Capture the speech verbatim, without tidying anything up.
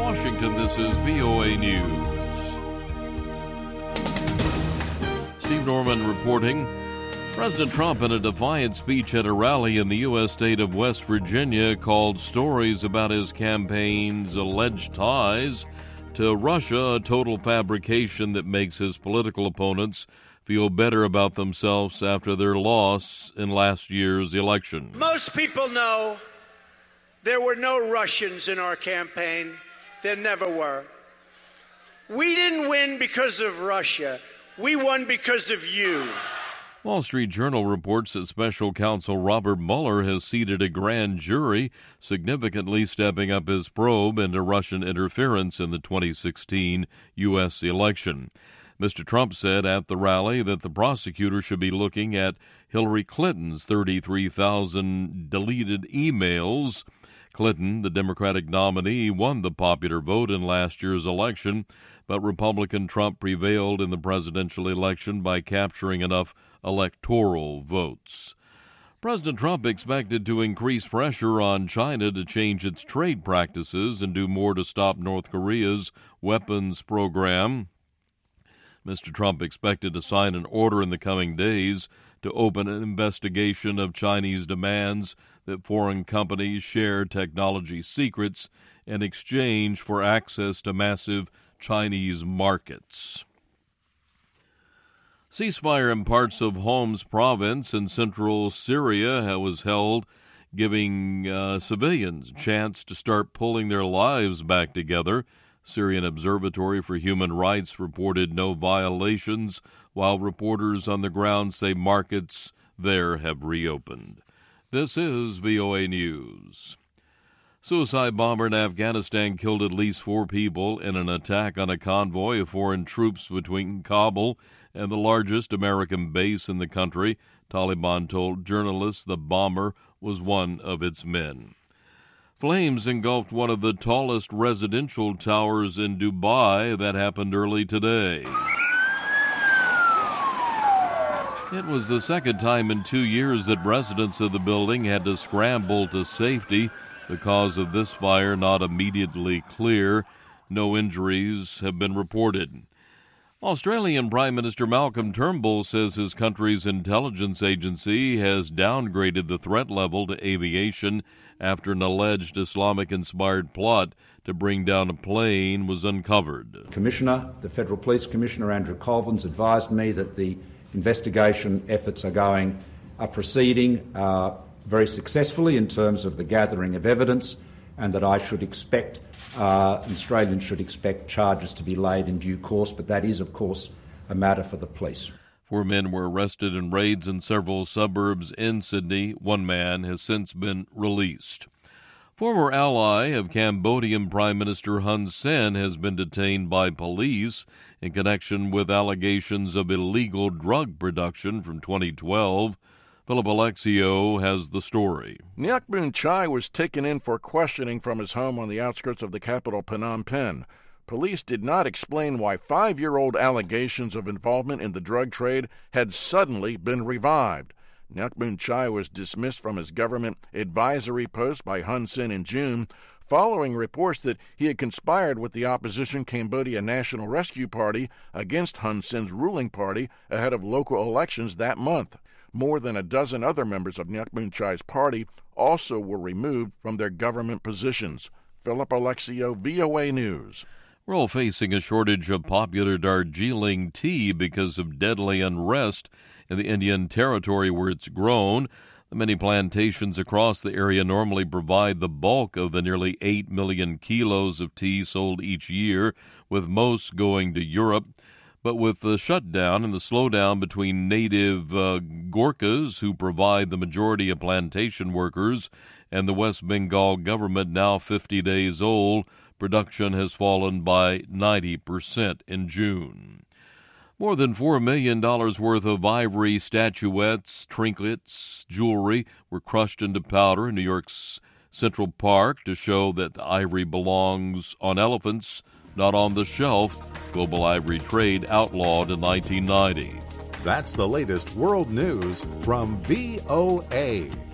Washington, this is V O A News. Steve Norman reporting. President Trump, in a defiant speech at a rally in the U S state of West Virginia, called stories about his campaign's alleged ties to Russia a total fabrication that makes his political opponents feel better about themselves after their loss in last year's election. Most people know there were no Russians in our campaign. There never were. We didn't win because of Russia. We won because of you. Wall Street Journal reports that special counsel Robert Mueller has seated a grand jury, significantly stepping up his probe into Russian interference in the twenty sixteen U S election. Mister Trump said at the rally that the prosecutor should be looking at Hillary Clinton's thirty-three thousand deleted emails. Clinton, the Democratic nominee, won the popular vote in last year's election, but Republican Trump prevailed in the presidential election by capturing enough electoral votes. President Trump expected to increase pressure on China to change its trade practices and do more to stop North Korea's weapons program. Mister Trump expected to sign an order in the coming days to open an investigation of Chinese demands that foreign companies share technology secrets in exchange for access to massive Chinese markets. Ceasefire in parts of Homs province in central Syria was held, giving uh, civilians a chance to start pulling their lives back together. Syrian Observatory for Human Rights reported no violations, while reporters on the ground say markets there have reopened. This is V O A News. Suicide bomber in Afghanistan killed at least four people in an attack on a convoy of foreign troops between Kabul and the largest American base in the country. Taliban told journalists the bomber was one of its men. Flames engulfed one of the tallest residential towers in Dubai. That happened early today. It was the second time in two years that residents of the building had to scramble to safety. The cause of this fire not immediately clear. No injuries have been reported. Australian Prime Minister Malcolm Turnbull says his country's intelligence agency has downgraded the threat level to aviation after an alleged Islamic-inspired plot to bring down a plane was uncovered. Commissioner, the Federal Police Commissioner Andrew Colvins advised me that the investigation efforts are going, are proceeding uh, very successfully in terms of the gathering of evidence, and that I should expect, uh, Australians should expect charges to be laid in due course, but that is, of course, a matter for the police. Four men were arrested in raids in several suburbs in Sydney. One man has since been released. Former ally of Cambodian Prime Minister Hun Sen has been detained by police in connection with allegations of illegal drug production from twenty twelve. Philip Alexio has the story. Nyuk Boon Chai was taken in for questioning from his home on the outskirts of the capital, Phnom Penh. Police did not explain why five-year-old allegations of involvement in the drug trade had suddenly been revived. Nyuk Boon Chai was dismissed from his government advisory post by Hun Sen in June, following reports that he had conspired with the opposition Cambodia National Rescue Party against Hun Sen's ruling party ahead of local elections that month. More than a dozen other members of Nyuk Boon Chai's party also were removed from their government positions. Philip Alexio, V O A News. We're all facing a shortage of popular Darjeeling tea because of deadly unrest in the Indian Territory where it's grown. The many plantations across the area normally provide the bulk of the nearly eight million kilos of tea sold each year, with most going to Europe. But with the shutdown and the slowdown between native uh, Gorkhas, who provide the majority of plantation workers, and the West Bengal government now fifty days old, production has fallen by ninety percent in June. More than four million dollars worth of ivory statuettes, trinkets, jewelry were crushed into powder in New York's Central Park to show that the ivory belongs on elephants, not on the shelf. Global ivory trade outlawed in nineteen ninety. That's the latest world news from V O A.